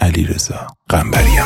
علیرضا قنبریان.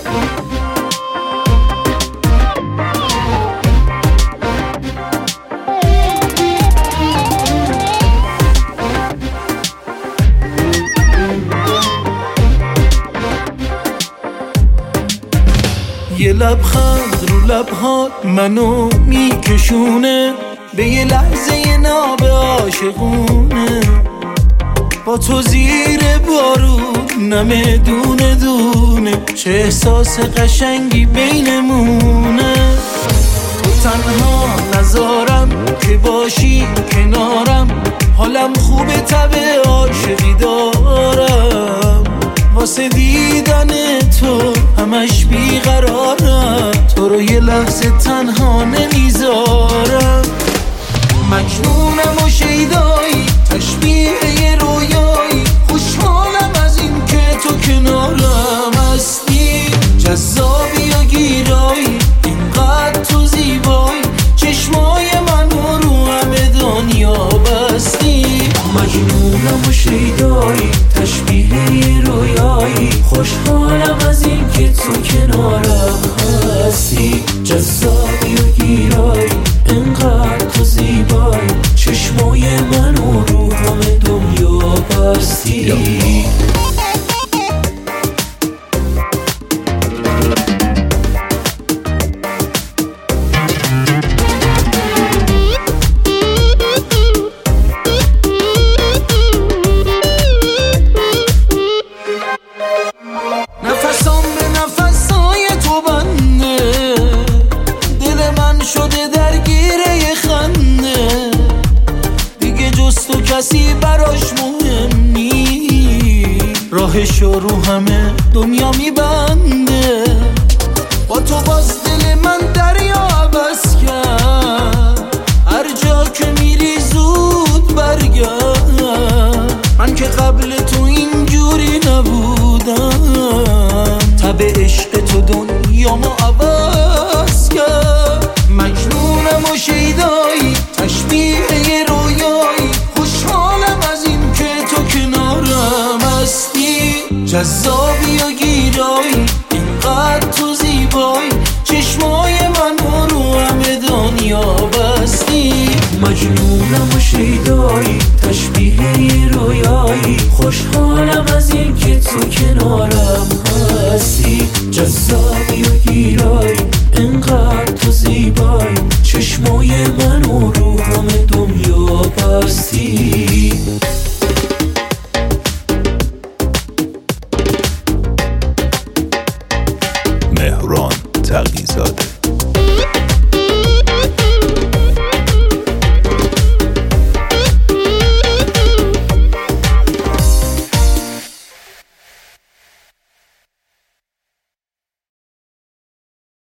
یه لبخند رو لبهات منو میکشونه به یه لحظه ناب عاشقونه، با تو زیر بارون نمه دونه دونه، چه احساس قشنگی بینمونه. تو تنها نذارم که باشی کنارم، حالم خوبه تبه عاشقی دارم، واسه دیدن تو همش بیقرارم، تو رو یه لحظه تنها نمیذارم. مجنونم و شیدایی، تشبیه یه رویایی، خوشحالم از این که تو کنارم هستی، جذابی و گیرایی، اینقدر تو زیبایی، چشمای منو رو همه دنیا بستی. مجنونم و شیدایی، تشبیه یه رویایی، خوشحالم از این که تو کنارم هستی، جذابی و گیرایی، اینقدر تو زیبایی، چشمای منو رو همه دنیا بستی. نفسام به نفسای تو بنده، دل من شده درگیره یه خنده، دیگه جز تو کسی براش مهم نی، راهشو رو همه دنیا میبنده. با تو باز دل من دریا عوض کرد، هر جا که میری زود برگرد، من که قبل تو اینجوری نبودم، تب عشق تو دنیامو عوض کرد. مجنونم و شیدایی، تشبیه یه رویایی، خوشحالم از این که تو کنارم هستی، جذابی و گیرایی، اینقدر تو زیبایی، چشمای من رو همه دنیا بستی. مجنونم و شیدایی، تشبیه یه رویایی، خوشحالم از این که تو کنارم هستی، جذابی و گیرایی، اینقدر تو زیبایی، چشمای من رو همه دنیا بستی. مهران تقی‌زاده.